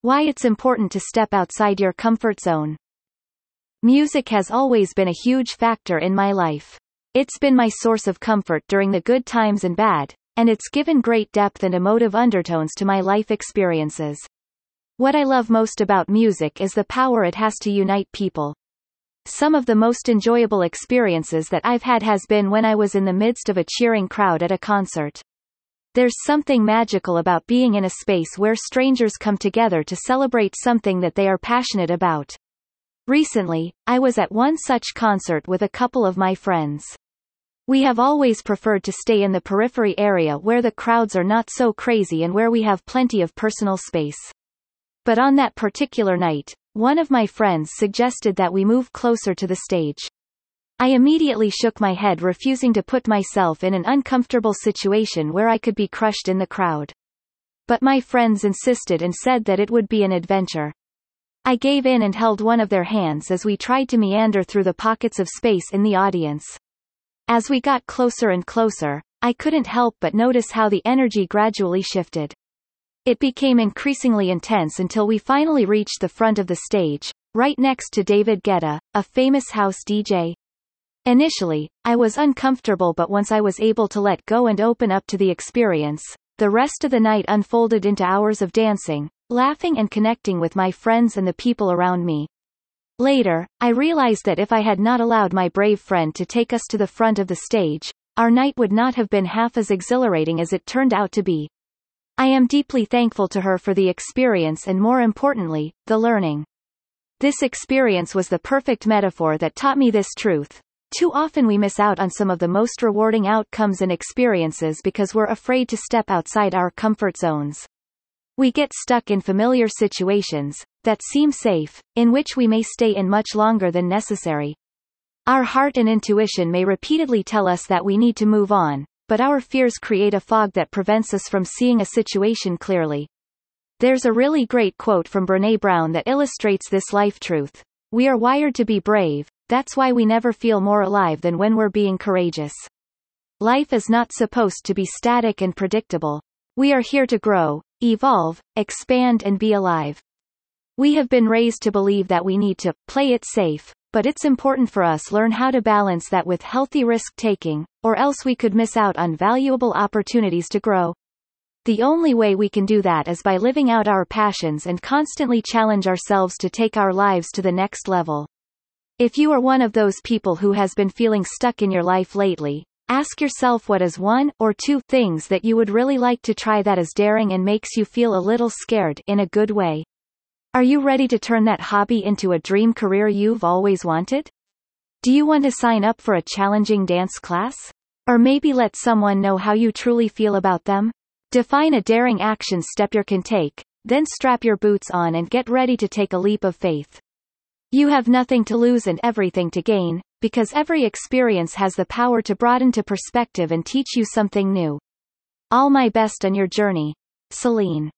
Why it's important to step outside your comfort zone. Music has always been a huge factor in my life. It's been my source of comfort during the good times and bad, and it's given great depth and emotive undertones to my life experiences. What I love most about music is the power it has to unite people. Some of the most enjoyable experiences that I've had has been when I was in the midst of a cheering crowd at a concert. There's something magical about being in a space where strangers come together to celebrate something that they are passionate about. Recently, I was at one such concert with a couple of my friends. We have always preferred to stay in the periphery area where the crowds are not so crazy and where we have plenty of personal space. But on that particular night, one of my friends suggested that we move closer to the stage. I immediately shook my head, refusing to put myself in an uncomfortable situation where I could be crushed in the crowd. But my friends insisted and said that it would be an adventure. I gave in and held one of their hands as we tried to meander through the pockets of space in the audience. As we got closer and closer, I couldn't help but notice how the energy gradually shifted. It became increasingly intense until we finally reached the front of the stage, right next to David Guetta, a famous house DJ. Initially, I was uncomfortable, but once I was able to let go and open up to the experience, the rest of the night unfolded into hours of dancing, laughing and connecting with my friends and the people around me. Later, I realized that if I had not allowed my brave friend to take us to the front of the stage, our night would not have been half as exhilarating as it turned out to be. I am deeply thankful to her for the experience and, more importantly, the learning. This experience was the perfect metaphor that taught me this truth. Too often we miss out on some of the most rewarding outcomes and experiences because we're afraid to step outside our comfort zones. We get stuck in familiar situations that seem safe, in which we may stay in much longer than necessary. Our heart and intuition may repeatedly tell us that we need to move on, but our fears create a fog that prevents us from seeing a situation clearly. There's a really great quote from Brené Brown that illustrates this life truth. We are wired to be brave, that's why we never feel more alive than when we're being courageous. Life is not supposed to be static and predictable. We are here to grow, evolve, expand and be alive. We have been raised to believe that we need to play it safe, but it's important for us to learn how to balance that with healthy risk-taking, or else we could miss out on valuable opportunities to grow. The only way we can do that is by living out our passions and constantly challenge ourselves to take our lives to the next level. If you are one of those people who has been feeling stuck in your life lately, ask yourself what is one or two things that you would really like to try that is daring and makes you feel a little scared in a good way. Are you ready to turn that hobby into a dream career you've always wanted? Do you want to sign up for a challenging dance class? Or maybe let someone know how you truly feel about them? Define a daring action step you can take, then strap your boots on and get ready to take a leap of faith. You have nothing to lose and everything to gain, because every experience has the power to broaden to perspective and teach you something new. All my best on your journey. Celine.